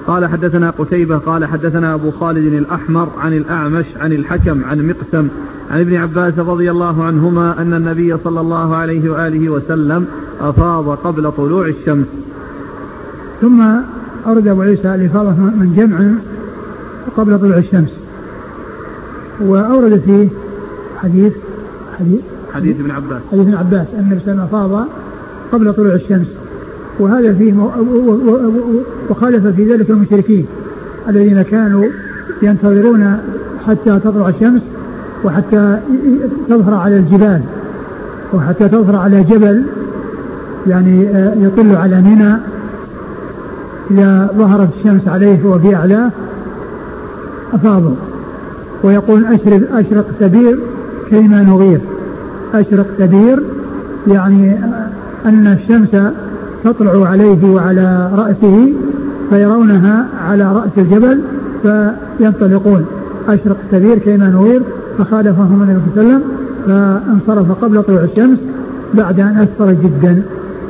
قال حدثنا قتيبة قال حدثنا أبو خالد الأحمر عن الأعمش عن الحكم عن مقسم عن ابن عباس رضي الله عنهما أن النبي صلى الله عليه وآله وسلم أفاض قبل طلوع الشمس. ثم أورد أبو عيسى الإفاضة من جمع قبل طلوع الشمس، وأورد فيه حديث ابن عباس أن النبي صلى الله عليه وسلم أفاض قبل طلوع الشمس، وهذا فيه وخالف في ذلك المشركين الذين كانوا ينتظرون حتى تطلع الشمس وحتى تظهر على الجبال وحتى تظهر على جبل يعني يطل على منى إذا ظهرت الشمس عليه وفي أعلاه أفاضوا، ويقول أشرق تبير كيما نغير. أشرق تبير يعني أن الشمس تطلع عليه وعلى رأسه فيرونها على رأس الجبل فينطلقون. أشرق تبير كيما نغير، فخالفهم النبي صلى الله عليه وسلم فانصرف قبل طلوع الشمس بعد أن أسفر جدا.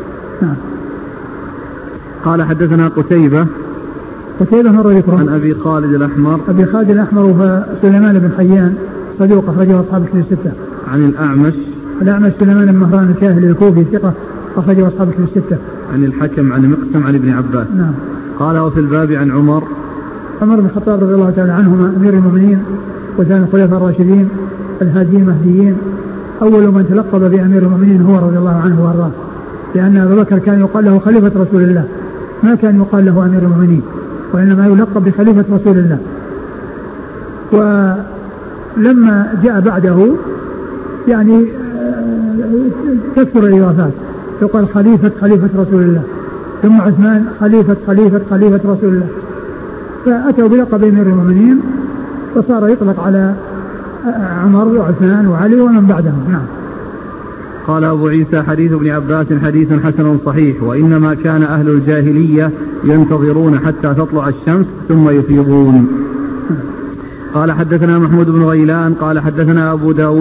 قال حدثنا قتيبة مر ذكره عن أبي خالد الأحمر وهو سليمان بن حيان صدوق أخرجه أصحاب الكتب الستة. عن الأعمش سليمان بن مهران الكاهلي الكوفي ثقة أخرجه أصحاب الكتب الستة. عن الحكم عن مقسم عن ابن عباس. نعم. قال وفي الباب عن عمر بن الخطاب رضي الله تعالى عنهما أمير المؤمنين وثاني الخلفاء الراشدين الهاديين المهديين، أول من تلقب بأمير المؤمنين هو رضي الله عنه وأرضاه، لأن أبا بكر كان يقال له خليفة رسول الله، ما كان يقال له أمير المؤمنين، وإنما يلقب بخليفة رسول الله. ولما جاء بعده يعني تكثر الإضافات، يقال خليفة رسول الله، ثم عثمان خليفة رسول الله، فأتوا بلقب أمير المؤمنين وصار يطلق على عمر وعثمان وعلي ومن بعدهم. نعم. قال أبو عيسى حديث ابن عباس حديث حسن صحيح، وإنما كان أهل الجاهلية ينتظرون حتى تطلع الشمس ثم يفيضون. قال حدثنا محمود بن غيلان قال حدثنا أبو داود